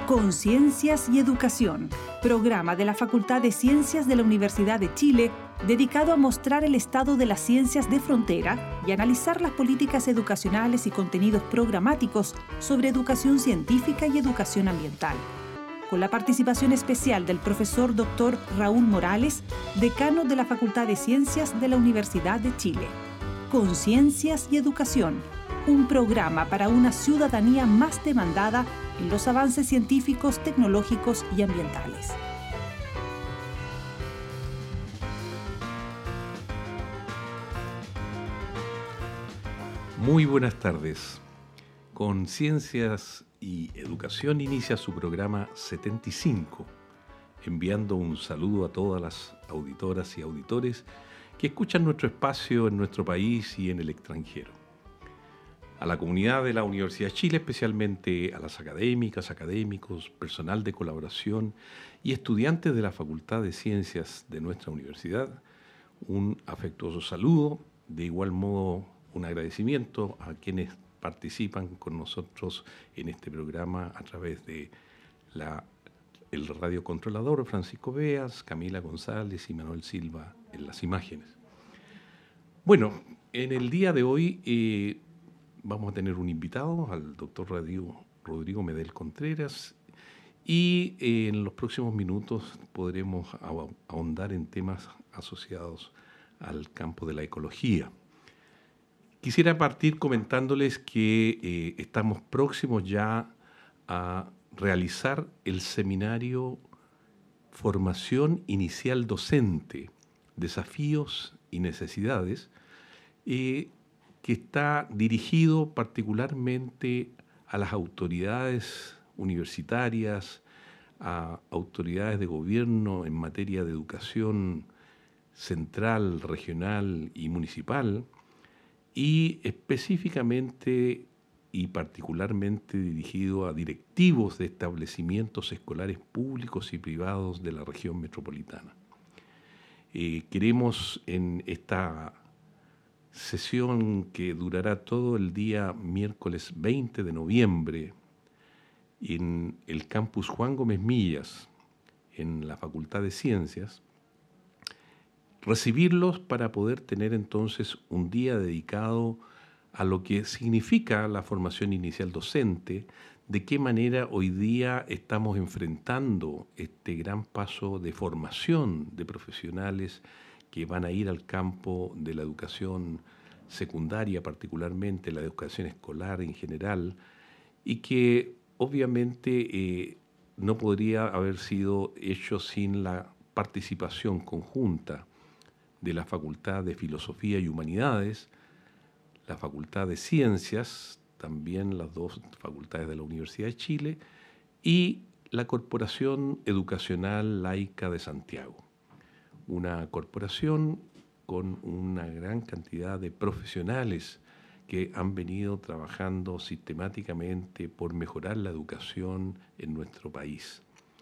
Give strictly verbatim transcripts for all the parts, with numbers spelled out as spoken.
Conciencias y Educación, programa de la Facultad de Ciencias de la Universidad de Chile, dedicado a mostrar el estado de las ciencias de frontera y analizar las políticas educacionales y contenidos programáticos sobre educación científica y educación ambiental. Con la participación especial del profesor doctor Raúl Morales, decano de la Facultad de Ciencias de la Universidad de Chile. Conciencias y Educación, un programa para una ciudadanía más demandada en los avances científicos, tecnológicos y ambientales. Muy buenas tardes. Conciencias y Educación inicia su programa setenta y cinco, enviando un saludo a todas las auditoras y auditores que escuchan nuestro espacio en nuestro país y en el extranjero. A la comunidad de la Universidad de Chile, especialmente a las académicas, académicos, personal de colaboración y estudiantes de la Facultad de Ciencias de nuestra universidad, un afectuoso saludo, de igual modo un agradecimiento a quienes participan con nosotros en este programa a través de la, el radiocontrolador Francisco Beas, Camila González y Manuel Silva en las imágenes. Bueno, en el día de hoy eh, vamos a tener un invitado, al doctor Rodrigo, Rodrigo Medel Contreras, y eh, en los próximos minutos podremos ahondar en temas asociados al campo de la ecología. Quisiera partir comentándoles que eh, estamos próximos ya a realizar el seminario Formación Inicial Docente, Desafíos y Necesidades, eh, que está dirigido particularmente a las autoridades universitarias, a autoridades de gobierno en materia de educación central, regional y municipal, y específicamente y particularmente dirigido a directivos de establecimientos escolares públicos y privados de la región metropolitana. Eh, queremos en esta sesión que durará todo el día miércoles veinte de noviembre en el campus Juan Gómez Millas, en la Facultad de Ciencias, recibirlos para poder tener entonces un día dedicado a lo que significa la formación inicial docente, de qué manera hoy día estamos enfrentando este gran paso de formación de profesionales que van a ir al campo de la educación secundaria, particularmente la educación escolar en general, y que obviamente eh, no podría haber sido hecho sin la participación conjunta de la Facultad de Filosofía y Humanidades, la Facultad de Ciencias, también las dos facultades de la Universidad de Chile, y la Corporación Educacional Laica de Santiago, una corporación con una gran cantidad de profesionales que han venido trabajando sistemáticamente por mejorar la educación en nuestro país.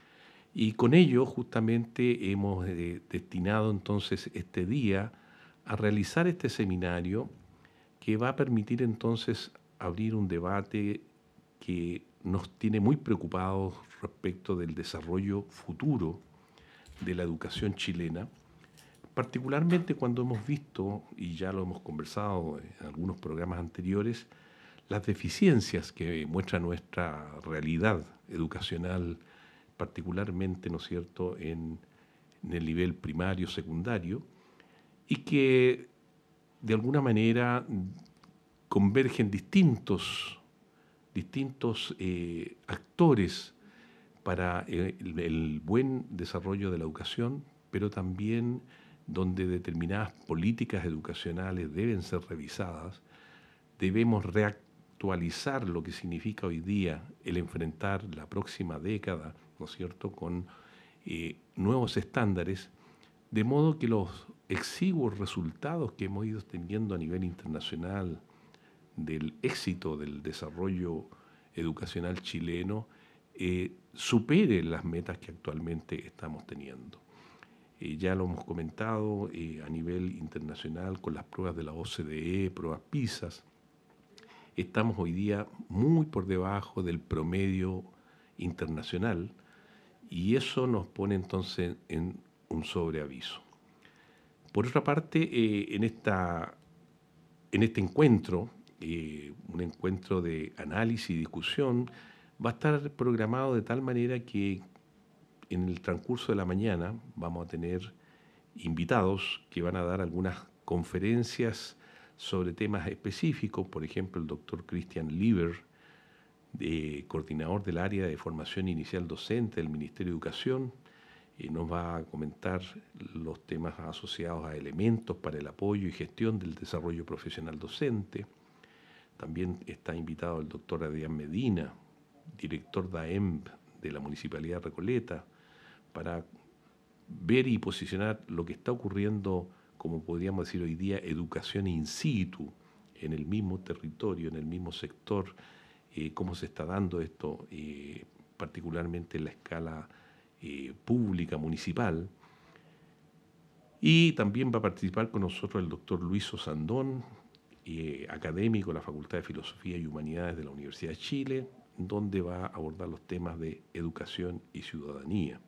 Y con ello justamente hemos eh, destinado entonces este día a realizar este seminario que va a permitir entonces abrir un debate que nos tiene muy preocupados respecto del desarrollo futuro de la educación chilena, particularmente cuando hemos visto, y ya lo hemos conversado en algunos programas anteriores, las deficiencias que muestra nuestra realidad educacional, particularmente, ¿no es cierto?, en, en el nivel primario, secundario, y que de alguna manera convergen distintos, distintos eh, actores para el, el buen desarrollo de la educación, pero también donde determinadas políticas educacionales deben ser revisadas. Debemos reactualizar lo que significa hoy día el enfrentar la próxima década, ¿no es cierto?, con eh, nuevos estándares, de modo que los exiguos resultados que hemos ido teniendo a nivel internacional del éxito del desarrollo educacional chileno eh, supere las metas que actualmente estamos teniendo. Eh, ya lo hemos comentado eh, a nivel internacional con las pruebas de la O C D E, pruebas PISA. Estamos hoy día muy por debajo del promedio internacional, y eso nos pone entonces en un sobreaviso. Por otra parte, eh, en, esta, en este encuentro, eh, un encuentro de análisis y discusión, va a estar programado de tal manera que en el transcurso de la mañana vamos a tener invitados que van a dar algunas conferencias sobre temas específicos. Por ejemplo, el doctor Christian Lieber, de, coordinador del área de formación inicial docente del Ministerio de Educación, eh, nos va a comentar los temas asociados a elementos para el apoyo y gestión del desarrollo profesional docente. También está invitado el doctor Adrián Medina, director de A E M de la Municipalidad de Recoleta, para ver y posicionar lo que está ocurriendo, como podríamos decir hoy día, educación in situ, en el mismo territorio, en el mismo sector, eh, cómo se está dando esto, eh, particularmente en la escala eh, pública, municipal. Y también va a participar con nosotros el doctor Luis Osandón, eh, académico de la Facultad de Filosofía y Humanidades de la Universidad de Chile, donde va a abordar los temas de educación y ciudadanía.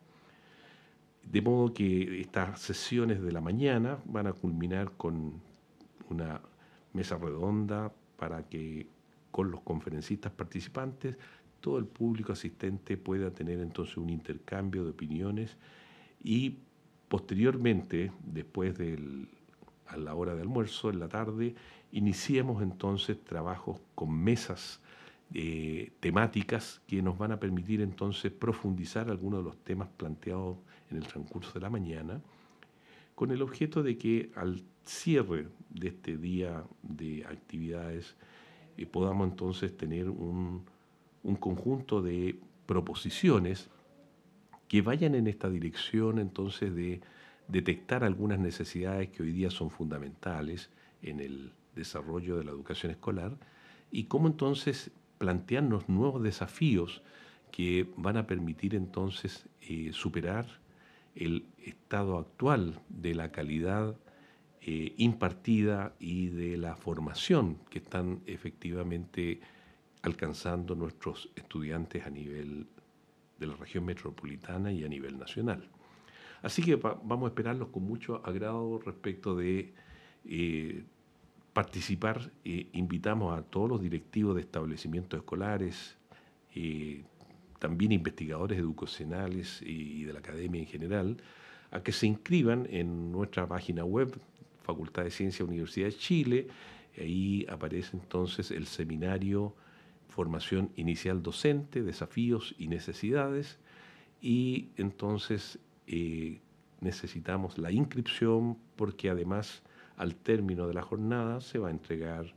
De modo que estas sesiones de la mañana van a culminar con una mesa redonda para que con los conferencistas participantes todo el público asistente pueda tener entonces un intercambio de opiniones y posteriormente, después del, a la hora de almuerzo, en la tarde, iniciemos entonces trabajos con mesas eh, temáticas que nos van a permitir entonces profundizar algunos de los temas planteados en el transcurso de la mañana, con el objeto de que al cierre de este día de actividades eh, podamos entonces tener un, un conjunto de proposiciones que vayan en esta dirección entonces de detectar algunas necesidades que hoy día son fundamentales en el desarrollo de la educación escolar y cómo entonces plantearnos nuevos desafíos que van a permitir entonces eh, superar el estado actual de la calidad eh, impartida y de la formación que están efectivamente alcanzando nuestros estudiantes a nivel de la región metropolitana y a nivel nacional. Así que va, vamos a esperarlos con mucho agrado respecto de eh, participar. Eh, invitamos a todos los directivos de establecimientos escolares, eh, también investigadores educacionales y de la academia en general, a que se inscriban en nuestra página web, Facultad de Ciencias Universidad de Chile. Ahí aparece entonces el seminario Formación Inicial Docente, Desafíos y Necesidades, y entonces eh, necesitamos la inscripción porque además al término de la jornada se va a entregar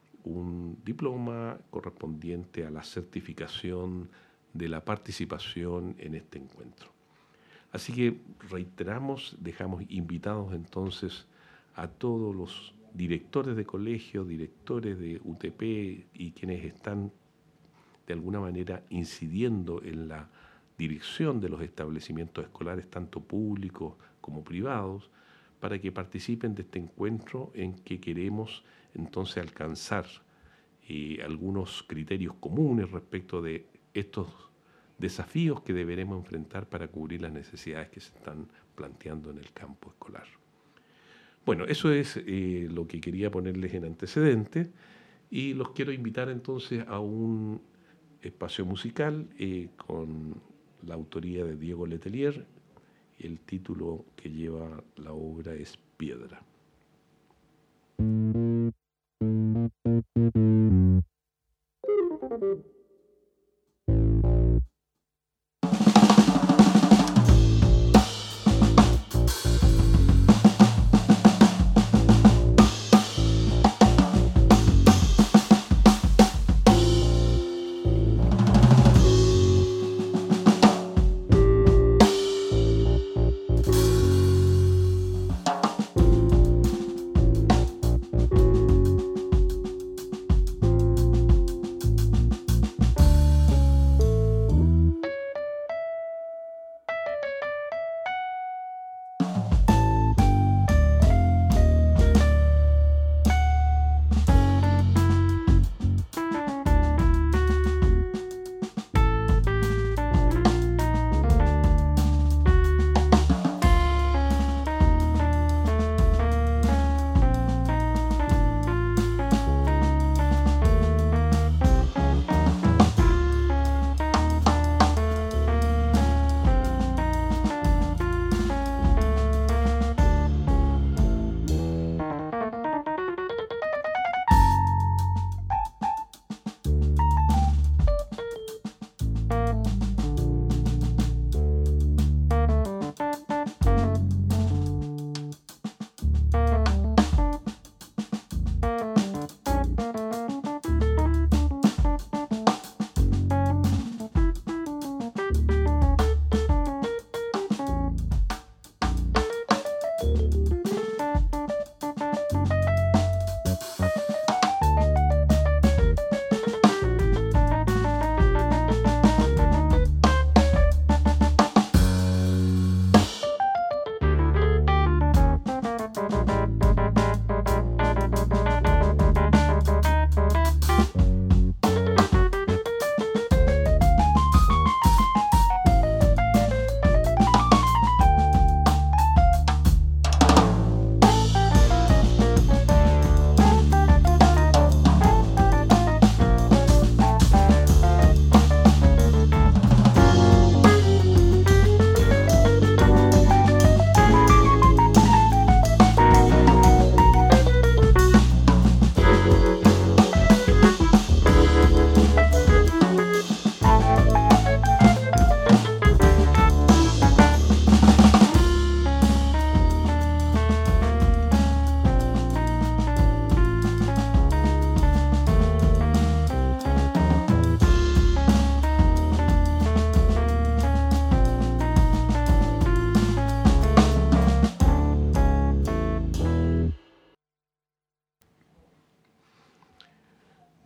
un diploma correspondiente a la certificación de la participación en este encuentro. Así que reiteramos, dejamos invitados entonces a todos los directores de colegio, directores de U T P y quienes están de alguna manera incidiendo en la dirección de los establecimientos escolares, tanto públicos como privados, para que participen de este encuentro en que queremos entonces alcanzar eh, algunos criterios comunes respecto de estos desafíos que deberemos enfrentar para cubrir las necesidades que se están planteando en el campo escolar. Bueno, eso es eh, lo que quería ponerles en antecedente y los quiero invitar entonces a un espacio musical eh, con la autoría de Diego Letelier. El título que lleva la obra es Piedra.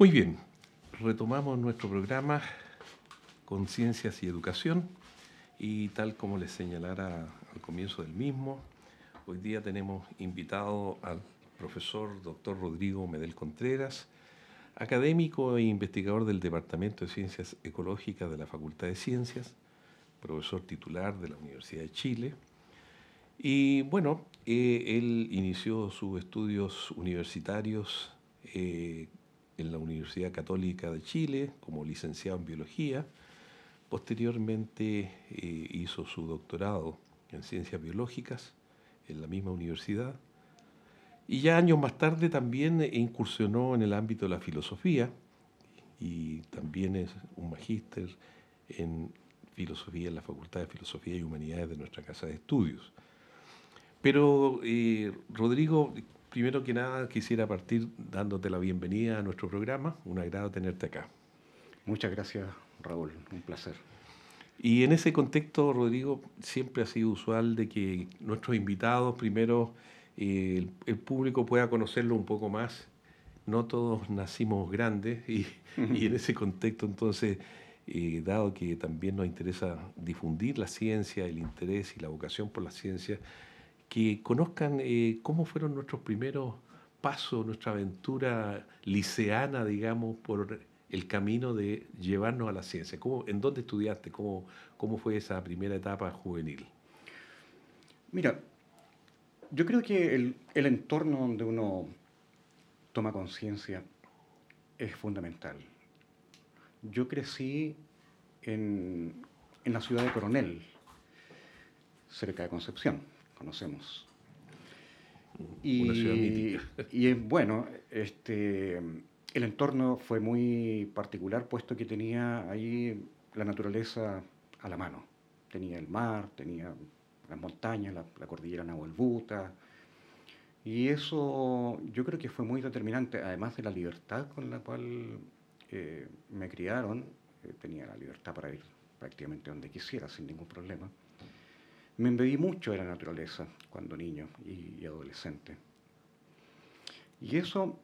Muy bien, retomamos nuestro programa con Ciencias y Educación y tal como les señalara al comienzo del mismo, hoy día tenemos invitado al profesor doctor Rodrigo Medel Contreras, académico e investigador del Departamento de Ciencias Ecológicas de la Facultad de Ciencias, profesor titular de la Universidad de Chile. Y bueno, eh, él inició sus estudios universitarios eh, en la Universidad Católica de Chile como licenciado en Biología. Posteriormente eh, hizo su doctorado en Ciencias Biológicas en la misma universidad. Y ya años más tarde también incursionó en el ámbito de la filosofía y también es un magíster en filosofía en la Facultad de Filosofía y Humanidades de nuestra Casa de Estudios. Pero, eh, Rodrigo, primero que nada quisiera partir dándote la bienvenida a nuestro programa. Un agrado tenerte acá. Muchas gracias, Raúl. Un placer. Y en ese contexto, Rodrigo, siempre ha sido usual de que nuestros invitados, primero, eh, el, el público pueda conocerlo un poco más. No todos nacimos grandes y, y en ese contexto, entonces, eh, dado que también nos interesa difundir la ciencia, el interés y la vocación por la ciencia, que conozcan eh, cómo fueron nuestros primeros pasos, nuestra aventura liceana, digamos, por el camino de llevarnos a la ciencia. ¿Cómo, ¿En dónde estudiaste? ¿Cómo, ¿Cómo fue esa primera etapa juvenil? Mira, yo creo que el, el entorno donde uno toma conciencia es fundamental. Yo crecí en, en la ciudad de Coronel, cerca de Concepción. Conocemos. Y, una ciudad mítica. Y bueno, este, el entorno fue muy particular, puesto que tenía ahí la naturaleza a la mano. Tenía el mar, tenía las montañas, la, la cordillera Nahuelbuta. Y eso yo creo que fue muy determinante, además de la libertad con la cual eh, me criaron. Eh, tenía la libertad para ir prácticamente donde quisiera, sin ningún problema. Me embebí mucho de la naturaleza cuando niño y, y adolescente. Y eso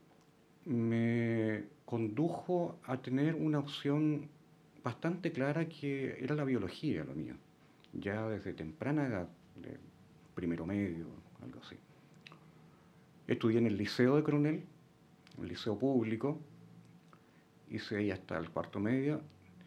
me condujo a tener una opción bastante clara que era la biología, lo mío. Ya desde temprana edad, de primero medio, algo así. Estudié en el Liceo de Coronel, un liceo público, hice ahí hasta el cuarto medio,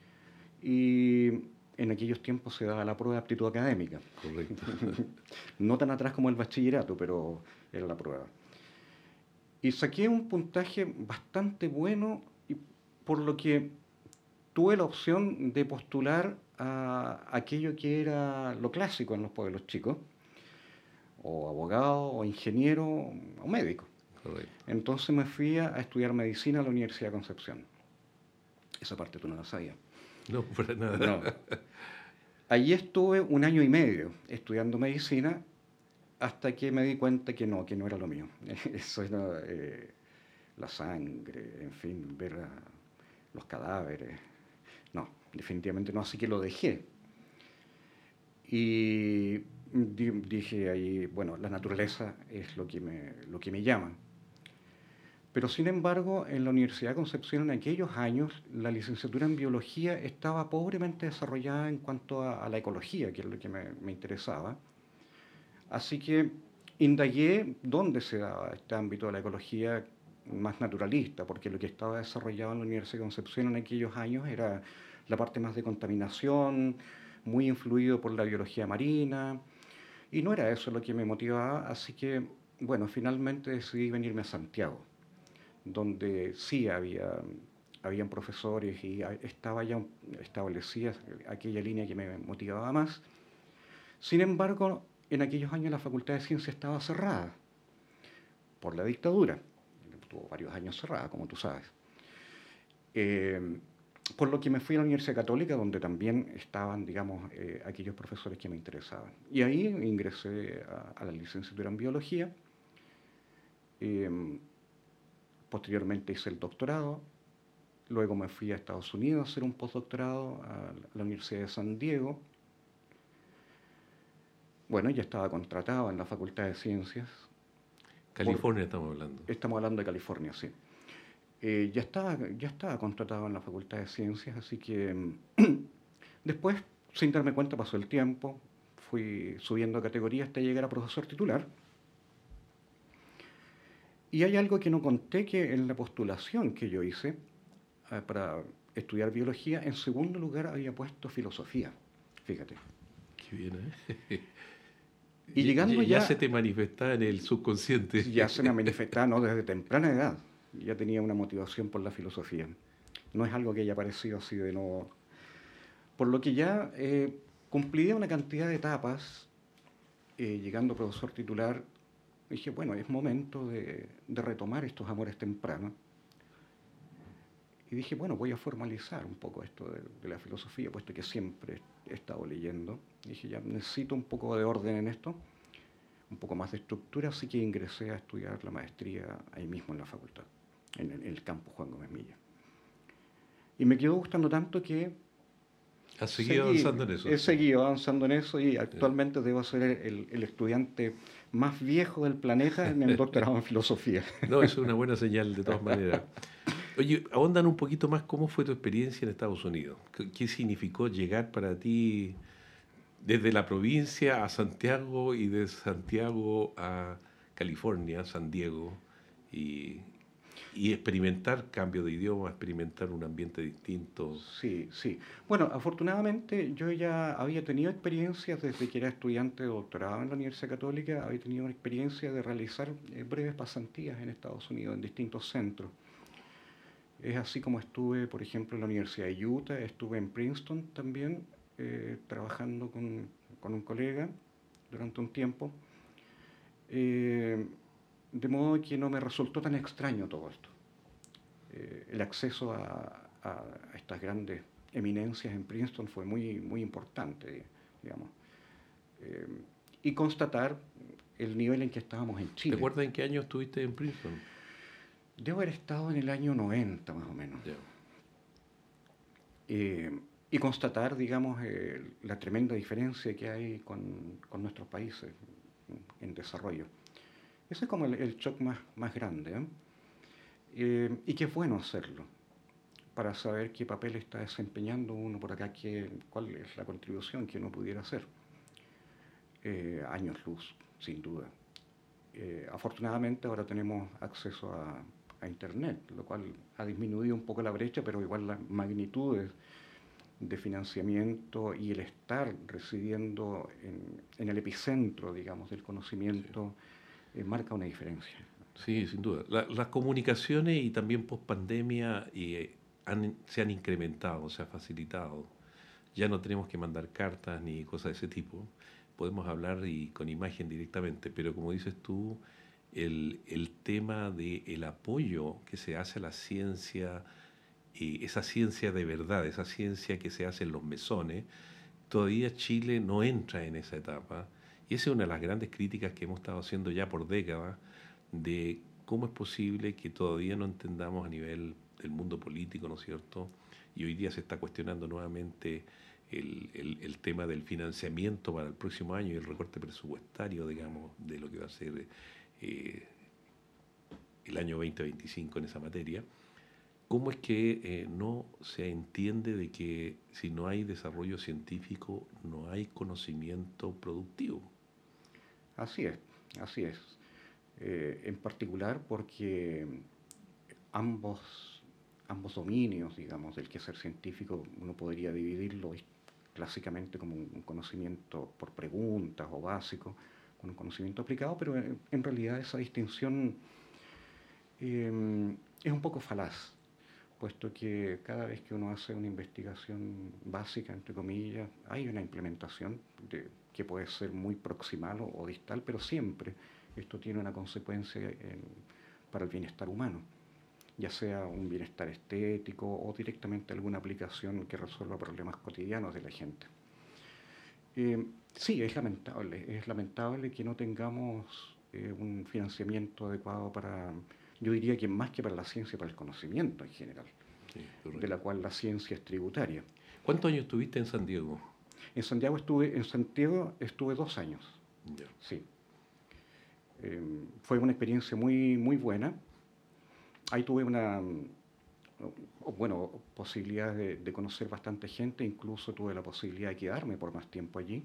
y en aquellos tiempos se daba la prueba de aptitud académica. Correcto. No tan atrás como el bachillerato, pero era la prueba. Y saqué un puntaje bastante bueno, y por lo que tuve la opción de postular a aquello que era lo clásico en los pueblos chicos, o abogado, o ingeniero, o médico. Correcto. Entonces me fui a estudiar medicina a la Universidad de Concepción. Esa parte tú no la sabías. No, para nada. No. Allí estuve un año y medio estudiando medicina hasta que me di cuenta que no, que no era lo mío. Eso era eh, la sangre, en fin, ver a los cadáveres. No, definitivamente no, así que lo dejé. Y di, dije ahí, bueno, la naturaleza es lo que me, lo que me llama. Pero sin embargo, en la Universidad de Concepción en aquellos años, la licenciatura en biología estaba pobremente desarrollada en cuanto a, a la ecología, que es lo que me, me interesaba. Así que indagué dónde se daba este ámbito de la ecología más naturalista, porque lo que estaba desarrollado en la Universidad de Concepción en aquellos años era la parte más de contaminación, muy influido por la biología marina, y no era eso lo que me motivaba, así que, bueno, finalmente decidí venirme a Santiago, donde sí había, habían profesores y estaba ya establecida aquella línea que me motivaba más. Sin embargo, en aquellos años la Facultad de Ciencias estaba cerrada por la dictadura. Estuvo varios años cerrada, como tú sabes. Eh, por lo que me fui a la Universidad Católica, donde también estaban, digamos, eh, aquellos profesores que me interesaban. Y ahí ingresé a, a la licenciatura en Biología. Eh, Posteriormente hice el doctorado, luego me fui a Estados Unidos a hacer un postdoctorado a la Universidad de San Diego. Bueno, ya estaba contratado en la Facultad de Ciencias. California por, estamos hablando. Estamos hablando de California, sí. eh, ya estaba, ya estaba contratado en la Facultad de Ciencias, así que después, sin darme cuenta, pasó el tiempo, fui subiendo de categoría hasta llegar a profesor titular. Y hay algo que no conté, que en la postulación que yo hice eh, para estudiar biología, en segundo lugar había puesto filosofía, fíjate. Qué bien, ¿eh? Y llegando ya, ya ya, se te manifestaba en el subconsciente. ya se me manifestaba, ¿no? Desde temprana edad, ya tenía una motivación por la filosofía. No es algo que haya aparecido así de nuevo. Por lo que ya eh, cumplía una cantidad de etapas, eh, llegando profesor titular, dije, bueno, es momento de, de retomar estos amores tempranos. Y dije, bueno, voy a formalizar un poco esto de, de la filosofía, puesto que siempre he estado leyendo. Dije, ya necesito un poco de orden en esto, un poco más de estructura, así que ingresé a estudiar la maestría ahí mismo en la facultad, en el, en el campus Juan Gómez Milla. Y me quedó gustando tanto que ¿Has seguido seguí, avanzando en eso? he seguido avanzando en eso y actualmente debo ser el, el estudiante más viejo del planeta en el doctorado en filosofía. No, eso es una buena señal de todas maneras. Oye, ahondan un poquito más cómo fue tu experiencia en Estados Unidos. ¿Qué, qué significó llegar para ti desde la provincia a Santiago y de Santiago a California, San Diego, y, y experimentar cambio de idioma, experimentar un ambiente distinto? Sí, sí. Bueno, afortunadamente yo ya había tenido experiencias desde que era estudiante de doctorado en la Universidad Católica, había tenido una experiencia de realizar eh, breves pasantías en Estados Unidos, en distintos centros. Es así como estuve, por ejemplo, en la Universidad de Utah, estuve en Princeton también, eh, trabajando con, con un colega durante un tiempo. Eh, de modo que no me resultó tan extraño todo esto. Eh, el acceso a, a, a estas grandes eminencias en Princeton fue muy, muy importante, digamos. Eh, y constatar el nivel en que estábamos en Chile. ¿Te acuerdas en qué año estuviste en Princeton? Debo haber estado en el año noventa, más o menos. Yeah. Eh, y constatar, digamos, eh, la tremenda diferencia que hay con, con nuestros países en desarrollo. Ese es como el, el shock más, más grande, ¿eh? Eh, y que es bueno hacerlo, para saber qué papel está desempeñando uno por acá, qué, cuál es la contribución que uno pudiera hacer. Eh, años luz, sin duda. Eh, afortunadamente ahora tenemos acceso a, a Internet, lo cual ha disminuido un poco la brecha, pero igual las magnitudes de financiamiento y el estar residiendo en, en el epicentro, digamos, del conocimiento, sí. eh, marca una diferencia. Sí, sin duda. La, las comunicaciones y también post pandemia eh, han, se han incrementado, se ha facilitado. Ya no tenemos que mandar cartas ni cosas de ese tipo. Podemos hablar y con imagen directamente, pero como dices tú, el, el tema del apoyo que se hace a la ciencia, eh, esa ciencia de verdad, esa ciencia que se hace en los mesones, todavía Chile no entra en esa etapa. Y esa es una de las grandes críticas que hemos estado haciendo ya por décadas, de cómo es posible que todavía no entendamos a nivel del mundo político, ¿no es cierto? Y hoy día se está cuestionando nuevamente el, el, el tema del financiamiento para el próximo año y el recorte presupuestario, digamos, de lo que va a ser eh, el año veinte veinticinco en esa materia. ¿Cómo es que eh, no se entiende de que si no hay desarrollo científico, no hay conocimiento productivo? Así es, así es. Eh, en particular porque ambos, ambos dominios, digamos, del quehacer científico, uno podría dividirlo clásicamente como un conocimiento por preguntas o básico, con un conocimiento aplicado, pero en, en realidad esa distinción eh, es un poco falaz, puesto que cada vez que uno hace una investigación básica, entre comillas, hay una implementación de, que puede ser muy proximal o, o distal, pero siempre esto tiene una consecuencia en, para el bienestar humano, ya sea un bienestar estético o directamente alguna aplicación que resuelva problemas cotidianos de la gente. Eh, sí, es lamentable, es lamentable que no tengamos eh, un financiamiento adecuado para, yo diría que más que para la ciencia, para el conocimiento en general, sí, de la cual la ciencia es tributaria. ¿Cuántos años estuviste en San Diego? En Santiago estuve, en Santiago estuve dos años. Yeah. Sí. Eh, fue una experiencia muy, muy buena. ahí tuve una, bueno, posibilidad de, de conocer bastante gente, incluso tuve la posibilidad de quedarme por más tiempo allí.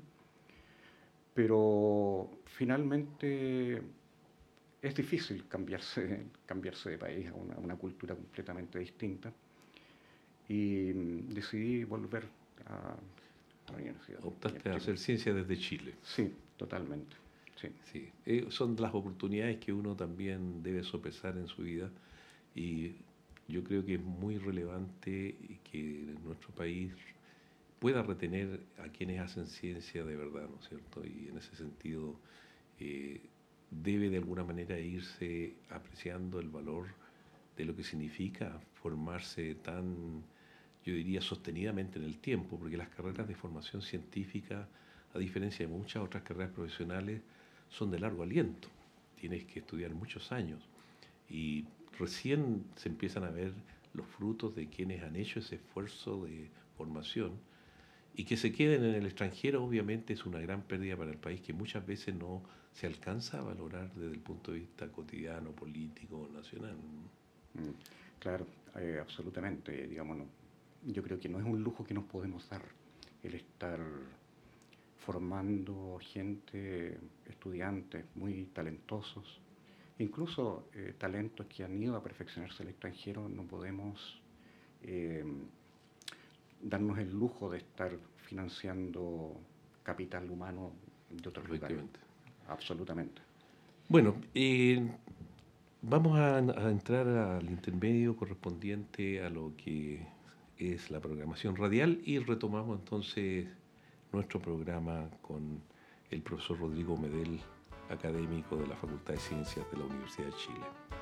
Pero finalmente es difícil cambiarse, cambiarse de país a una, una cultura completamente distinta. Y decidí volver a, a la universidad. Optaste a hacer ciencia desde Chile. Sí, totalmente. Sí. Sí. Eh, son las oportunidades que uno también debe sopesar en su vida, y yo creo que es muy relevante que nuestro país pueda retener a quienes hacen ciencia de verdad, ¿no es cierto? Y en ese sentido eh, debe de alguna manera irse apreciando el valor de lo que significa formarse tan, yo diría, sostenidamente en el tiempo, porque las carreras de formación científica, a diferencia de muchas otras carreras profesionales, son de largo aliento. Tienes que estudiar muchos años y recién se empiezan a ver los frutos de quienes han hecho ese esfuerzo de formación, y que se queden en el extranjero obviamente es una gran pérdida para el país, que muchas veces no se alcanza a valorar desde el punto de vista cotidiano, político, nacional. Claro, eh, absolutamente. Digamos, no, yo creo que no es un lujo que nos podemos dar el estar formando gente, estudiantes muy talentosos, incluso eh, talentos que han ido a perfeccionarse al extranjero. No podemos eh, darnos el lujo de estar financiando capital humano de otros lugares. Absolutamente. Bueno, eh, vamos a, a entrar al intermedio correspondiente a lo que es la programación radial, y retomamos entonces nuestro programa con el profesor Rodrigo Medel, académico de la Facultad de Ciencias de la Universidad de Chile.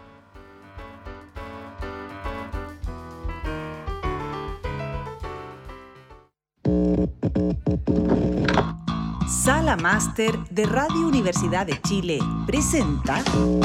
Sala Máster de Radio Universidad de Chile presenta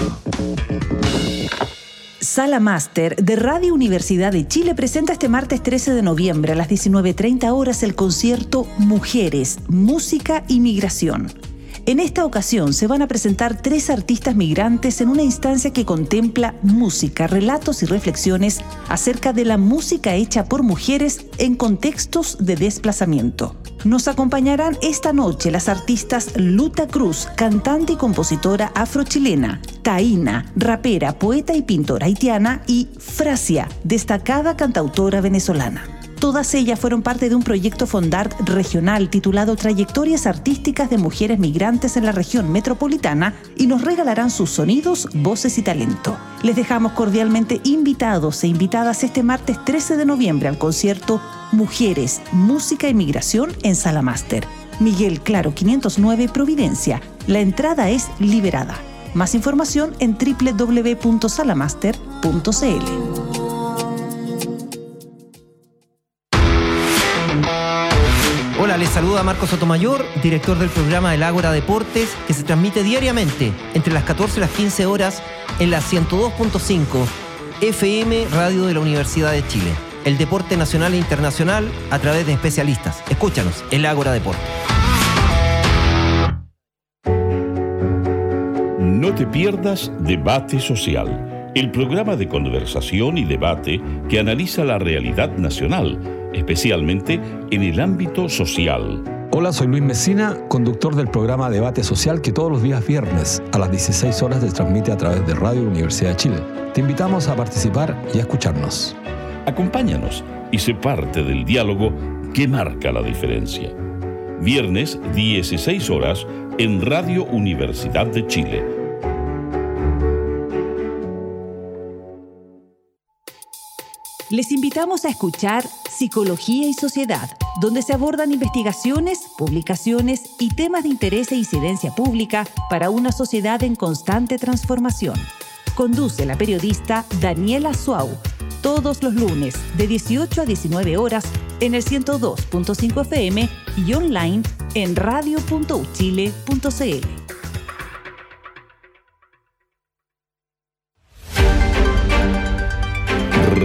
Sala Máster de Radio Universidad de Chile presenta este martes trece de noviembre a las diecinueve treinta horas el concierto Mujeres, Música y Migración. En esta ocasión se van a presentar tres artistas migrantes en una instancia que contempla música, relatos y reflexiones acerca de la música hecha por mujeres en contextos de desplazamiento. Nos acompañarán esta noche las artistas Luta Cruz, cantante y compositora afrochilena, Taína, rapera, poeta y pintora haitiana, y Frasia, destacada cantautora venezolana. Todas ellas fueron parte de un proyecto Fondart regional titulado Trayectorias Artísticas de Mujeres Migrantes en la Región Metropolitana, y nos regalarán sus sonidos, voces y talento. Les dejamos cordialmente invitados e invitadas este martes trece de noviembre al concierto Mujeres, Música y Migración en Sala Máster. Miguel Claro quinientos nueve, Providencia. La entrada es liberada. Más información en doble u doble u doble u punto salamaster punto c l. Hola, les saluda Marcos Sotomayor, director del programa El Ágora Deportes, que se transmite diariamente entre las catorce y las quince horas en la ciento dos punto cinco F M Radio de la Universidad de Chile. El deporte nacional e internacional a través de especialistas. Escúchanos, El Ágora Deportes. No te pierdas Debate Social, el programa de conversación y debate que analiza la realidad nacional, especialmente en el ámbito social. Hola, soy Luis Mesina, conductor del programa Debate Social, que todos los días viernes a las dieciséis horas se transmite a través de Radio Universidad de Chile. Te invitamos a participar y a escucharnos. Acompáñanos y sé parte del diálogo que marca la diferencia. Viernes, dieciséis horas, en Radio Universidad de Chile. Les invitamos a escuchar Psicología y Sociedad, donde se abordan investigaciones, publicaciones y temas de interés e incidencia pública para una sociedad en constante transformación. Conduce la periodista Daniela Suau, todos los lunes de dieciocho a diecinueve horas en el ciento dos punto cinco F M y online en radio punto u chile punto c l.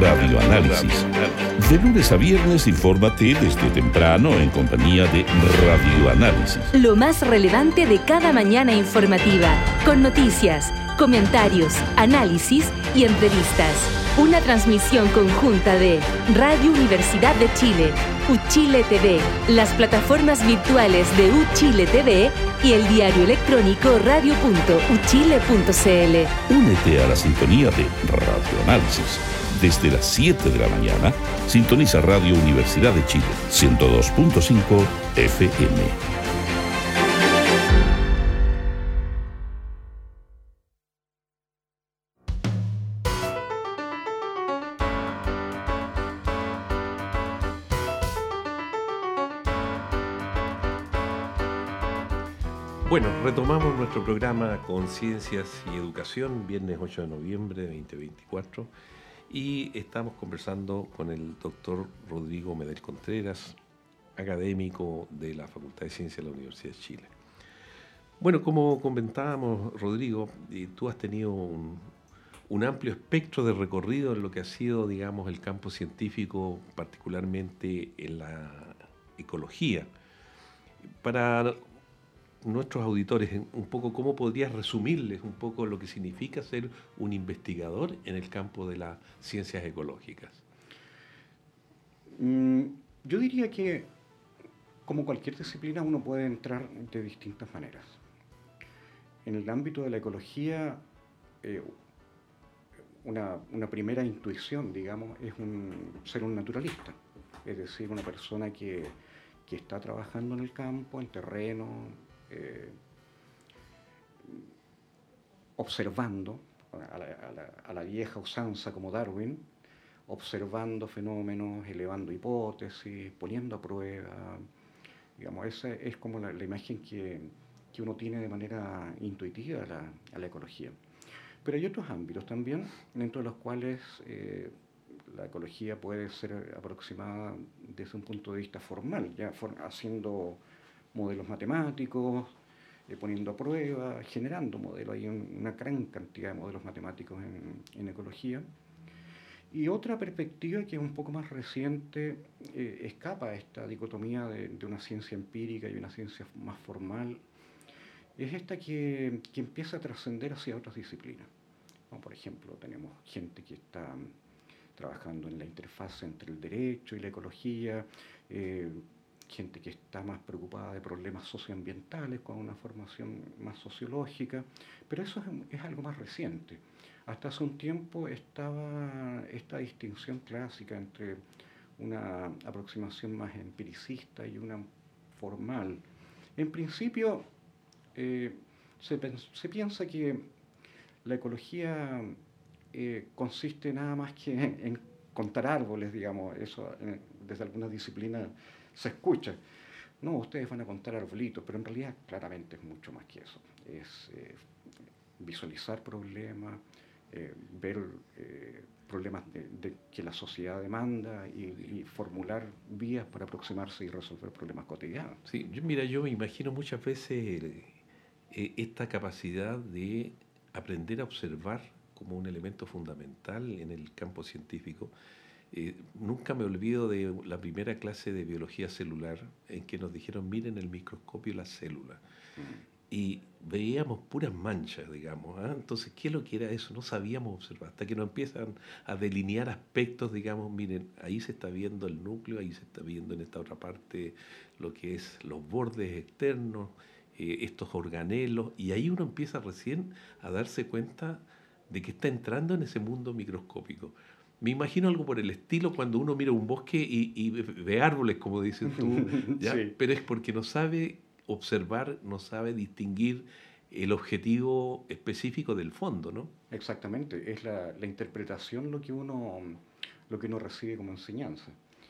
Radioanálisis. De lunes a viernes, infórmate desde temprano en compañía de Radioanálisis. Lo más relevante de cada mañana informativa, con noticias, comentarios, análisis y entrevistas. Una transmisión conjunta de Radio Universidad de Chile, Uchile T V, las plataformas virtuales de Uchile T V y el diario electrónico radio punto uchile punto c l. Únete a la sintonía de Radioanálisis. Desde las siete de la mañana, sintoniza Radio Universidad de Chile, ciento dos punto cinco F M. Bueno, retomamos nuestro programa Conciencias y Educación, viernes ocho de noviembre de veinte veinticuatro, y estamos conversando con el doctor Rodrigo Medel Contreras, académico de la Facultad de Ciencias de la Universidad de Chile. Bueno, como comentábamos, Rodrigo, tú has tenido un, un amplio espectro de recorrido en lo que ha sido, digamos, el campo científico, particularmente en la ecología. Para nuestros auditores, un poco cómo podrías resumirles un poco lo que significa ser un investigador en el campo de las ciencias ecológicas. Mm, yo diría que, como cualquier disciplina, uno puede entrar de distintas maneras. En el ámbito de la ecología, eh, una, una primera intuición, digamos, es un, ser un naturalista, es decir, una persona que, que está trabajando en el campo, en terreno, Eh, observando, a la, a, la, a la vieja usanza como Darwin, observando fenómenos, elevando hipótesis, poniendo a prueba. Digamos, esa es como la, la imagen que, que uno tiene de manera intuitiva a la, a la ecología. Pero hay otros ámbitos también, dentro de los cuales eh, la ecología puede ser aproximada desde un punto de vista formal, ya for, haciendo modelos matemáticos, eh, poniendo a prueba, generando modelos. Hay un, una gran cantidad de modelos matemáticos en, en ecología. Y otra perspectiva que es un poco más reciente, eh, escapa a esta dicotomía de, de una ciencia empírica y una ciencia más formal, es esta que, que empieza a trascender hacia otras disciplinas. ¿No? Por ejemplo, tenemos gente que está trabajando en la interfaz entre el derecho y la ecología, eh, gente que está más preocupada de problemas socioambientales, con una formación más sociológica, pero eso es, es algo más reciente. Hasta hace un tiempo estaba esta distinción clásica entre una aproximación más empiricista y una formal. En principio, eh, se, se piensa que la ecología eh, consiste nada más que en, en contar árboles, digamos, eso eh, desde algunas disciplinas se escucha. No, ustedes van a contar arbolitos, pero en realidad claramente es mucho más que eso. Es eh, visualizar problemas, eh, ver eh, problemas de, de que la sociedad demanda y, y formular vías para aproximarse y resolver problemas cotidianos. Sí, yo, mira, yo me imagino muchas veces eh, esta capacidad de aprender a observar como un elemento fundamental en el campo científico. Eh, nunca me olvido de la primera clase de biología celular en que nos dijeron, miren el microscopio y la célula. Mm. Y veíamos puras manchas, digamos. ¿eh? Entonces, ¿qué es lo que era eso? No sabíamos observar. Hasta que nos empiezan a delinear aspectos, digamos, miren, ahí se está viendo el núcleo, ahí se está viendo en esta otra parte lo que es los bordes externos, eh, estos organelos, y ahí uno empieza recién a darse cuenta de que está entrando en ese mundo microscópico. Me imagino algo por el estilo cuando uno mira un bosque y, y ve árboles, como dices tú, ¿ya? Sí. Pero es porque no sabe observar, no sabe distinguir el objetivo específico del fondo, ¿no? Exactamente, es la, la interpretación lo que uno lo que uno recibe como enseñanza.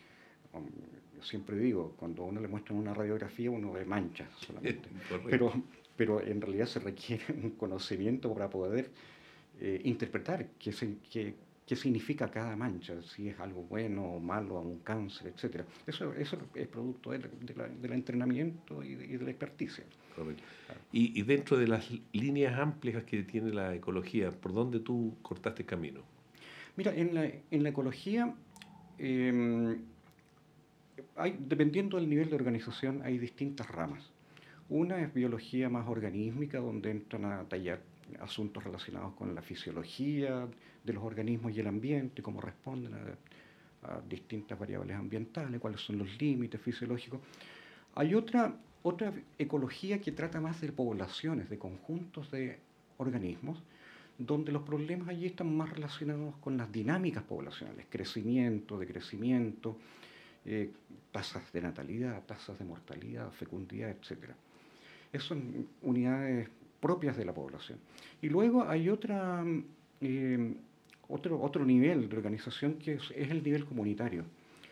Um, yo siempre digo, cuando a uno le muestran una radiografía, uno ve manchas solamente. pero, pero en realidad se requiere un conocimiento para poder eh, interpretar qué, se, qué, qué significa cada mancha, si es algo bueno o malo, un cáncer, etcétera. Eso, eso es producto del de la, de entrenamiento y de, y de la experticia. Claro. Y, y dentro de las líneas amplias que tiene la ecología, ¿por dónde tú cortaste camino? Mira, en la, en la ecología, eh, hay, dependiendo del nivel de organización, hay distintas ramas. Una es biología más organísmica, donde entran a tallar asuntos relacionados con la fisiología de los organismos y el ambiente, cómo responden a, a distintas variables ambientales, cuáles son los límites fisiológicos. Hay otra, otra ecología que trata más de poblaciones, de conjuntos de organismos, donde los problemas allí están más relacionados con las dinámicas poblacionales, crecimiento, decrecimiento, eh, tasas de natalidad, tasas de mortalidad, fecundidad, etcétera. Esas son unidades propias de la población. Y luego hay otra, eh, otro, otro nivel de organización que es, es el nivel comunitario,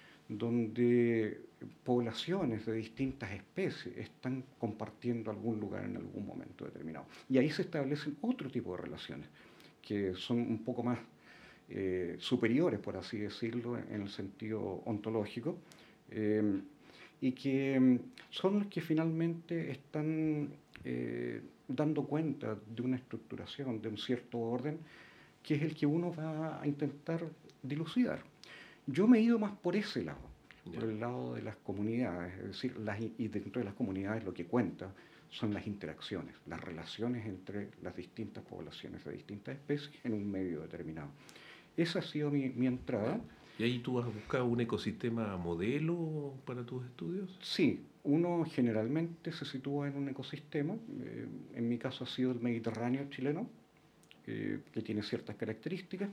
donde poblaciones de distintas especies están compartiendo algún lugar en algún momento determinado. Y ahí se establecen otro tipo de relaciones, que son un poco más eh, superiores, por así decirlo, en el sentido ontológico, eh, y que son los que finalmente están eh, dando cuenta de una estructuración, de un cierto orden, que es el que uno va a intentar dilucidar. Yo me he ido más por ese lado, yeah. por el lado de las comunidades, es decir, las, y dentro de las comunidades lo que cuenta son las interacciones, las relaciones entre las distintas poblaciones de distintas especies en un medio determinado. Esa ha sido mi, mi entrada. ¿Y ahí tú has buscado un ecosistema modelo para tus estudios? Sí, uno generalmente se sitúa en un ecosistema, eh, en mi caso ha sido el Mediterráneo chileno, eh, que tiene ciertas características,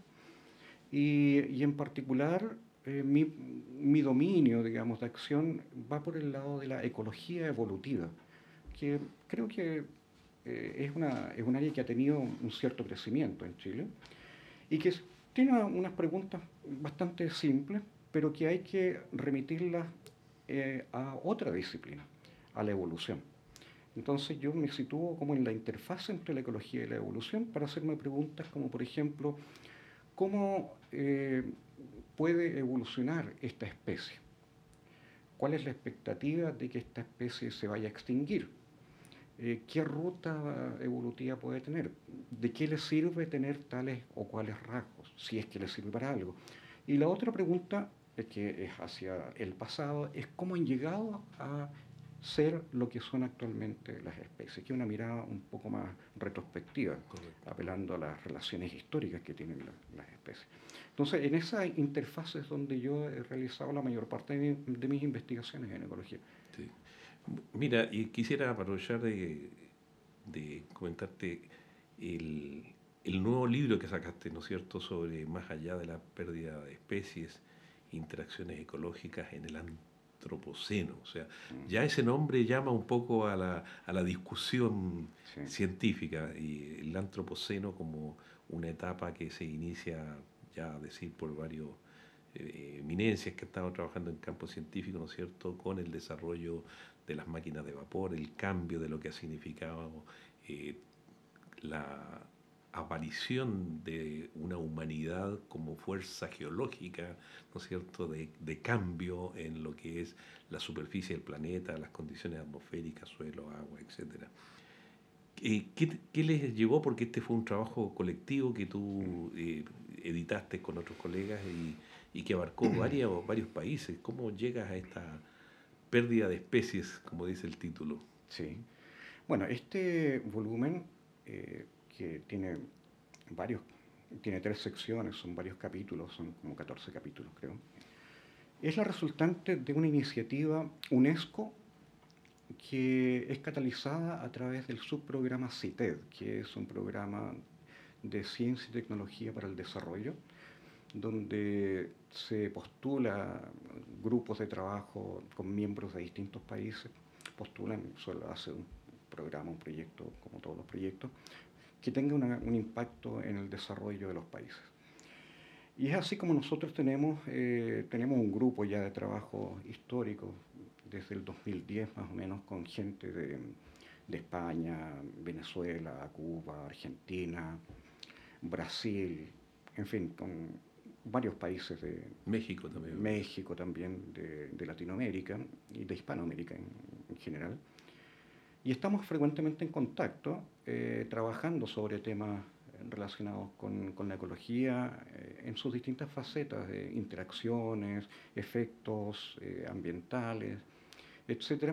y, y en particular eh, mi, mi dominio, digamos, de acción va por el lado de la ecología evolutiva, que creo que eh, es, una, es un área que ha tenido un cierto crecimiento en Chile, y que tiene unas preguntas bastante simples, pero que hay que remitirlas eh, a otra disciplina, a la evolución. Entonces yo me sitúo como en la interfaz entre la ecología y la evolución para hacerme preguntas como, por ejemplo, ¿cómo eh, puede evolucionar esta especie? ¿Cuál es la expectativa de que esta especie se vaya a extinguir? Eh, ¿Qué ruta evolutiva puede tener? ¿De qué le sirve tener tales o cuales rasgos? Si es que le sirve para algo. Y la otra pregunta, es que es hacia el pasado, es cómo han llegado a ser lo que son actualmente las especies, que es una mirada un poco más retrospectiva, correcto, apelando a las relaciones históricas que tienen la, las especies. Entonces, en esa interfaz es donde yo he realizado la mayor parte de, mi, de mis investigaciones en ecología. Sí. Mira, y quisiera aprovechar de, de comentarte el, el nuevo libro que sacaste, ¿no es cierto?, sobre más allá de la pérdida de especies, interacciones ecológicas en el antropoceno. O sea, ya ese nombre llama un poco a la, a la discusión sí. científica, y el antropoceno como una etapa que se inicia ya a decir por varios eh, eminencias que estaban trabajando en campo científico, ¿no es cierto?, con el desarrollo de las máquinas de vapor, el cambio de lo que ha significado eh, la aparición de una humanidad como fuerza geológica, ¿no es cierto?, de, de cambio en lo que es la superficie del planeta, las condiciones atmosféricas, suelo, agua, etcétera. Eh, ¿qué, ¿Qué les llevó? Porque este fue un trabajo colectivo que tú eh, editaste con otros colegas y, y que abarcó varios, varios países. ¿Cómo llegas a esta pérdida de especies, como dice el título? Sí. Bueno, este volumen eh, que tiene varios, tiene tres secciones, son varios capítulos, son como catorce capítulos, creo. Es la resultante de una iniciativa UNESCO que es catalizada a través del subprograma CITED, que es un programa de ciencia y tecnología para el desarrollo, donde se postula grupos de trabajo con miembros de distintos países, postulan, suele hacer un programa, un proyecto, como todos los proyectos, que tenga una, un impacto en el desarrollo de los países. Y es así como nosotros tenemos, eh, tenemos un grupo ya de trabajo histórico desde el dos mil diez más o menos, con gente de, de España, Venezuela, Cuba, Argentina, Brasil, en fin, con varios países de México también, México también de, de Latinoamérica y de Hispanoamérica en, en general. Y estamos frecuentemente en contacto, eh, trabajando sobre temas relacionados con, con la ecología eh, en sus distintas facetas de interacciones, efectos eh, ambientales, etcétera.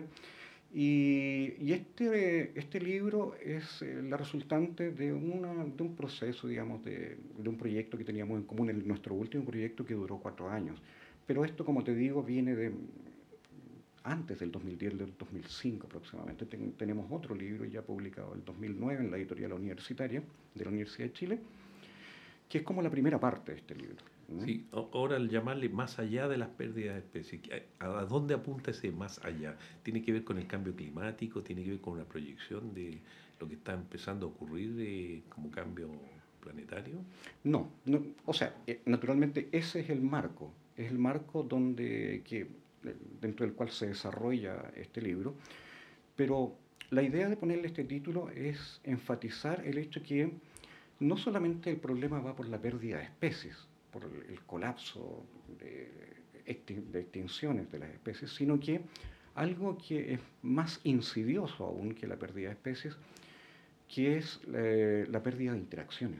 Y, y este, este libro es eh, la resultante de, una, de un proceso, digamos, de, de un proyecto que teníamos en común, en nuestro último proyecto que duró cuatro años. Pero esto, como te digo, viene de antes del dos mil diez, del dos mil cinco aproximadamente. Ten, tenemos otro libro ya publicado en el dos mil nueve en la editorial universitaria de la Universidad de Chile, que es como la primera parte de este libro. ¿no? Sí, ahora al llamarle más allá de las pérdidas de especies, ¿a dónde apunta ese más allá? ¿Tiene que ver con el cambio climático? ¿Tiene que ver con una proyección de lo que está empezando a ocurrir eh, como cambio planetario? No, no o sea, eh, naturalmente ese es el marco, es el marco donde, que, dentro del cual se desarrolla este libro, pero la idea de ponerle este título es enfatizar el hecho que no solamente el problema va por la pérdida de especies, por el, el colapso de, de extinciones de las especies, sino que algo que es más insidioso aún que la pérdida de especies, que es eh, la pérdida de interacciones.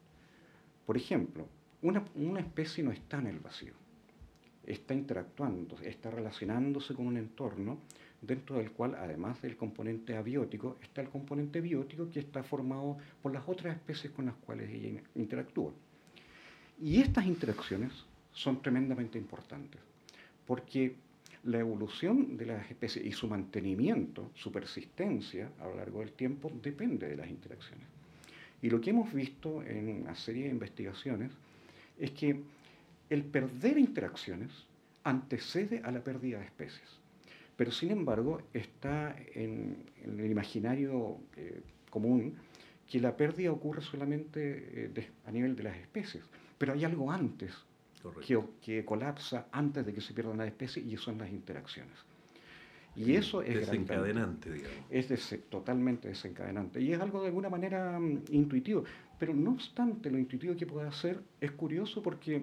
Por ejemplo, una, una especie no está en el vacío, está interactuando, está relacionándose con un entorno dentro del cual, además del componente abiótico, está el componente biótico que está formado por las otras especies con las cuales ella interactúa. Y estas interacciones son tremendamente importantes, porque la evolución de las especies y su mantenimiento, su persistencia a lo largo del tiempo, depende de las interacciones. Y lo que hemos visto en una serie de investigaciones es que el perder interacciones antecede a la pérdida de especies. Pero sin embargo está en, en el imaginario eh, común que la pérdida ocurre solamente eh, de, a nivel de las especies. Pero hay algo antes que, que colapsa antes de que se pierdan las especies y son las interacciones. Y sí, eso es desencadenante, digamos. Es des, totalmente desencadenante. Y es algo de alguna manera um, intuitivo. Pero no obstante lo intuitivo que pueda ser, es curioso porque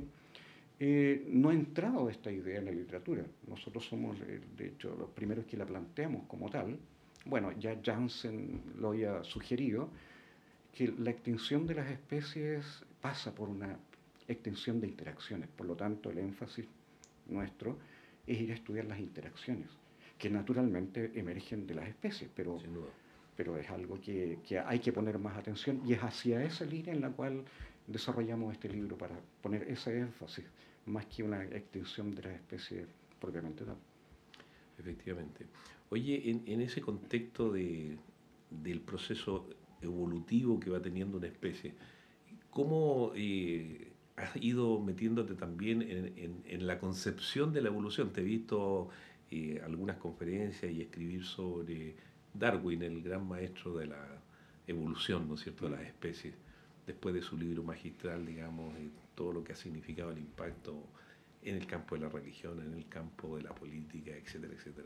eh, no ha entrado esta idea en la literatura. Nosotros somos, eh, de hecho, los primeros que la planteamos como tal. Bueno, ya Jansen lo había sugerido, que la extinción de las especies pasa por una extinción de interacciones. Por lo tanto, el énfasis nuestro es ir a estudiar las interacciones, que naturalmente emergen de las especies, pero, pero es algo que, que hay que poner más atención, y es hacia esa línea en la cual desarrollamos este libro, para poner ese énfasis, más que una extinción de las especies propiamente tal. Efectivamente. Oye, en, en ese contexto de, del proceso evolutivo que va teniendo una especie, ¿cómo eh, has ido metiéndote también en, en, en la concepción de la evolución? Te he visto eh, algunas conferencias y escribir sobre Darwin, el gran maestro de la evolución, ¿no es cierto?, de las especies, después de su libro magistral, digamos, eh, todo lo que ha significado el impacto en el campo de la religión, en el campo de la política, etcétera, etcétera.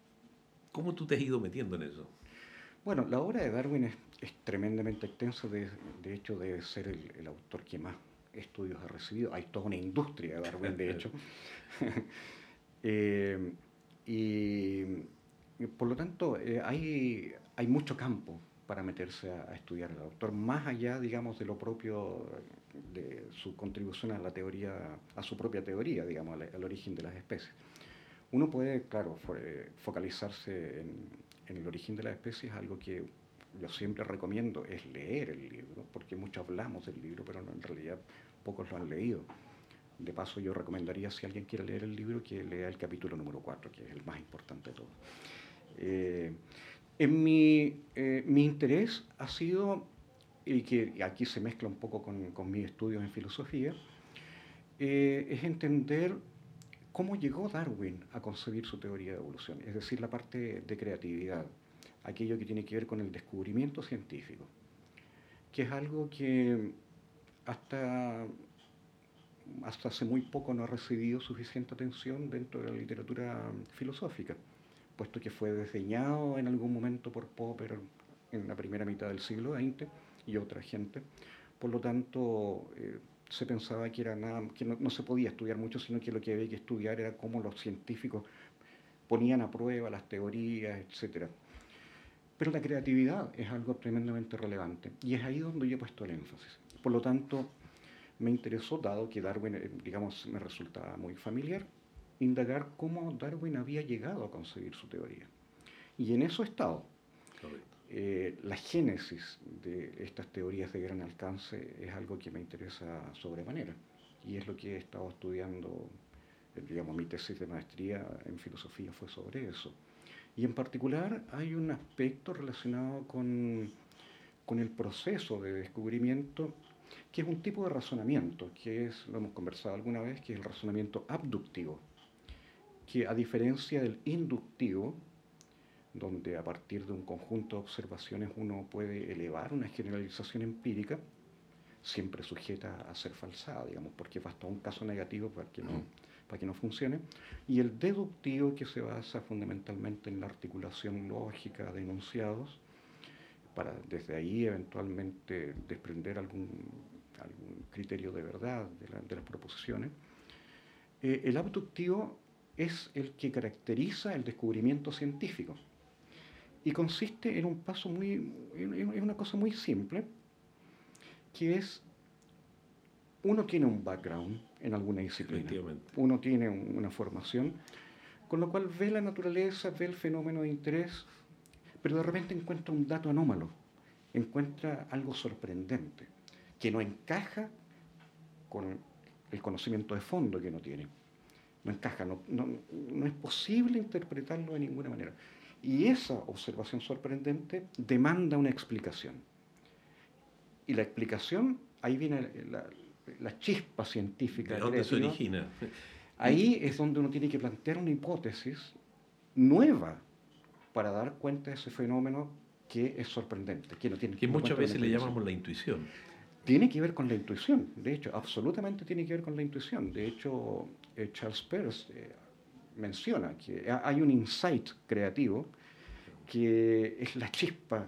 ¿Cómo tú te has ido metiendo en eso? Bueno, la obra de Darwin es, es tremendamente extensa, de, de hecho debe ser el, el autor que más estudios ha recibido. Hay toda una industria de Darwin, de hecho. eh, y, y por lo tanto eh, hay, hay mucho campo para meterse a, a estudiar al autor, más allá, digamos, de lo propio, de su contribución a la teoría, a su propia teoría, digamos, al, al origen de las especies. Uno puede, claro, focalizarse en, en el origen de las especies, algo que yo siempre recomiendo es leer el libro, porque muchos hablamos del libro, pero no, en realidad pocos lo han leído. De paso, yo recomendaría, si alguien quiere leer el libro, que lea el capítulo número cuatro, que es el más importante de todos. Eh, en mi, eh, mi interés ha sido, y que aquí se mezcla un poco con, con mis estudios en filosofía, eh, es entender cómo llegó Darwin a concebir su teoría de evolución, es decir, la parte de creatividad, aquello que tiene que ver con el descubrimiento científico, que es algo que hasta, hasta hace muy poco no ha recibido suficiente atención dentro de la literatura filosófica, puesto que fue desdeñado en algún momento por Popper en la primera mitad del siglo veinte y otra gente. Por lo tanto, eh, se pensaba que, era nada, que no, no se podía estudiar mucho, sino que lo que había que estudiar era cómo los científicos ponían a prueba las teorías, etcétera. pero la creatividad es algo tremendamente relevante y es ahí donde yo he puesto el énfasis. Por lo tanto, me interesó, dado que Darwin, digamos, me resultaba muy familiar, indagar cómo Darwin había llegado a concebir su teoría. Y en eso he estado. Eh, la génesis de estas teorías de gran alcance es algo que me interesa sobremanera y es lo que he estado estudiando, digamos, mi tesis de maestría en filosofía fue sobre eso. Y en particular hay un aspecto relacionado con, con el proceso de descubrimiento, que es un tipo de razonamiento, que es, lo hemos conversado alguna vez, que es el razonamiento abductivo, que a diferencia del inductivo, donde a partir de un conjunto de observaciones uno puede elevar una generalización empírica, siempre sujeta a ser falsada, digamos, porque basta un caso negativo para que no, para que no funcione, y el deductivo, que se basa fundamentalmente en la articulación lógica de enunciados, para desde ahí eventualmente desprender algún, algún criterio de verdad de, la, de las proposiciones. Eh, el abductivo es el que caracteriza el descubrimiento científico y consiste en un paso muy, en una cosa muy simple, que es, uno tiene un background en alguna disciplina, uno tiene un, una formación, con lo cual ve la naturaleza, ve el fenómeno de interés, pero de repente encuentra un dato anómalo, encuentra algo sorprendente, que no encaja con el conocimiento de fondo que uno tiene. No encaja, no, no, no es posible interpretarlo de ninguna manera. Y esa observación sorprendente demanda una explicación. Y la explicación, ahí viene la, la chispa científica. ¿De dónde se origina? Ahí es donde uno tiene que plantear una hipótesis nueva para dar cuenta de ese fenómeno que es sorprendente. Que, no tiene, que muchas veces le llamamos la intuición. Tiene que ver con la intuición, de hecho, absolutamente tiene que ver con la intuición. De hecho, eh, Charles Peirce eh, menciona que hay un insight creativo que es la chispa.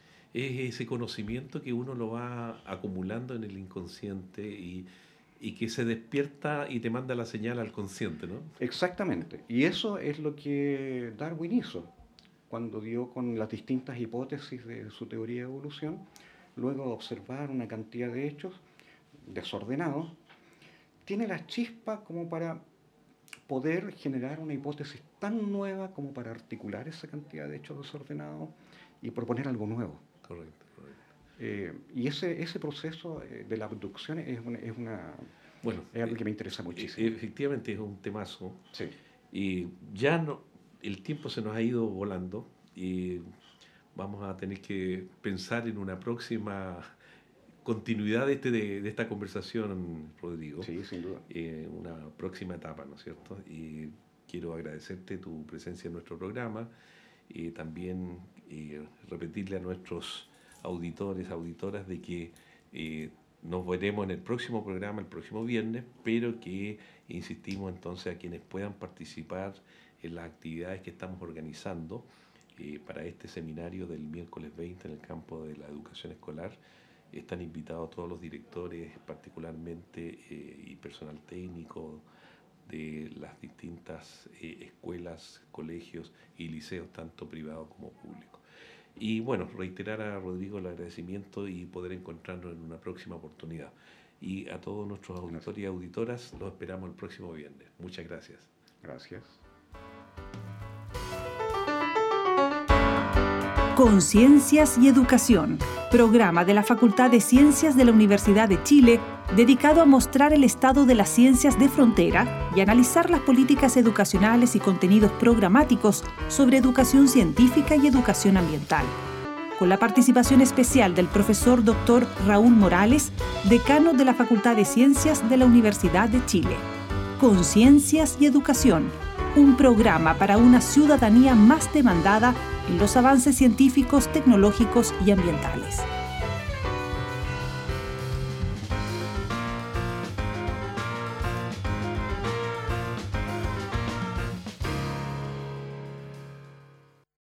Es ese conocimiento que uno lo va acumulando en el inconsciente y, y que se despierta y te manda la señal al consciente, ¿no? Exactamente, y eso es lo que Darwin hizo cuando dio con las distintas hipótesis de su teoría de evolución. Luego de observar una cantidad de hechos desordenados, tiene la chispa como para poder generar una hipótesis tan nueva como para articular esa cantidad de hechos desordenados y proponer algo nuevo. Correcto, correcto. Eh, y ese, ese proceso de la abducción es, una, es, una, bueno, es algo que me interesa muchísimo. Efectivamente es un temazo. Sí. Y ya no, el tiempo se nos ha ido volando y vamos a tener que pensar en una próxima continuidad de, este, de, de esta conversación, Rodrigo. Sí, sin duda. Eh, una próxima etapa, ¿no es cierto? Y quiero agradecerte tu presencia en nuestro programa y también eh, repetirle a nuestros auditores, auditoras, de que eh, nos veremos en el próximo programa, el próximo viernes, pero que insistimos entonces a quienes puedan participar en las actividades que estamos organizando Eh, para este seminario del miércoles veinte en el campo de la educación escolar. Están invitados todos los directores, particularmente, eh, y personal técnico de las distintas eh, escuelas, colegios y liceos, tanto privados como públicos. Y bueno, reiterar a Rodrigo el agradecimiento y poder encontrarnos en una próxima oportunidad. Y a todos nuestros auditores y auditoras, los esperamos el próximo viernes. Muchas gracias. Gracias. Conciencias y Educación, programa de la Facultad de Ciencias de la Universidad de Chile, dedicado a mostrar el estado de las ciencias de frontera y analizar las políticas educacionales y contenidos programáticos sobre educación científica y educación ambiental. Con la participación especial del profesor doctor Raúl Morales, decano de la Facultad de Ciencias de la Universidad de Chile. Conciencias y Educación, un programa para una ciudadanía más demandada en los avances científicos, tecnológicos y ambientales.